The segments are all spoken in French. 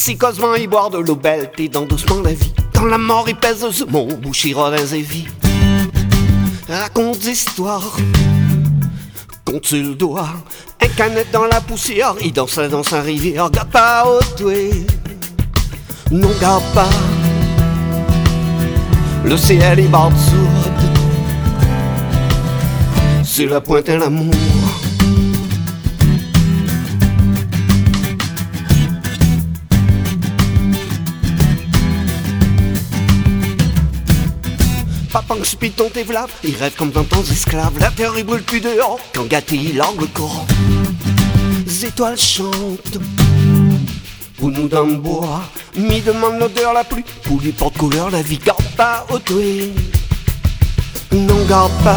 toxiquement y boire de l'eau belle, t'aidant doucement la vie. Dans la mort il pèse ce mot, bouchirodins et vie. Raconte des histoires, compte sur le doigt. Un canette dans la poussière, il danse dans sa rivière. Garde pas au doué, non garde pas. Le ciel est barre sourde, sur la pointe à l'amour. Papa que piton tes vlaves, il rêve comme dans temps esclaves. La terre il brûle plus dehors, quand gâté il orgue le corps. Les étoiles chantent, pour nous dans le bois. Mi demande l'odeur la pluie, pour lui porte couleur la vie. Garde pas au doué, non garde pas.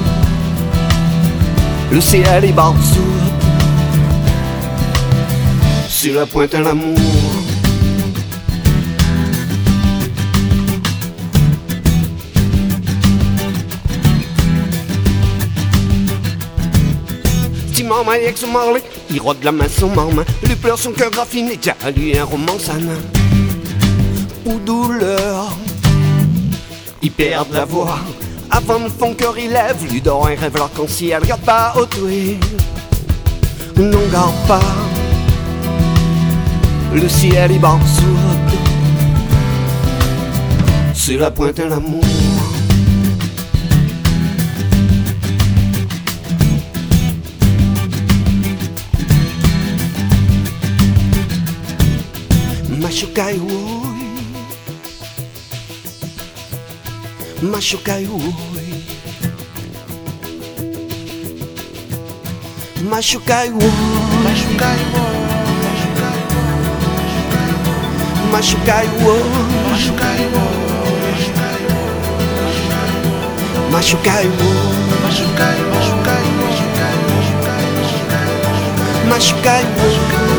Le ciel est barre sourde, sur la pointe à l'amour. Maman avec son marlé, il rôde la main son maman. Lui pleure son cœur raffiné, tiens, lui un roman sana. Ou douleur, il perd la voix. Avant de son cœur il lève, lui dort un rêve l'arc-en-ciel. Garde pas au doué, non garde pas. Le ciel est barre sourde, sur la pointe à l'amour. Machucai oi, machucai oi, machucai oi, machucai oi, machucai oi, machucai oi, machucai oi, machucai oi.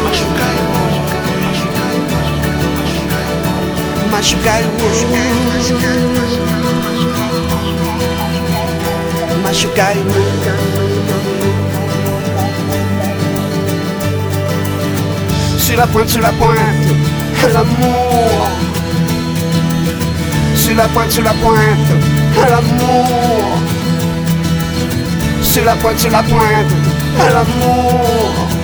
Machucai machucai sur la pointe, l'amour. Sur la pointe, l'amour. Sur la pointe, l'amour.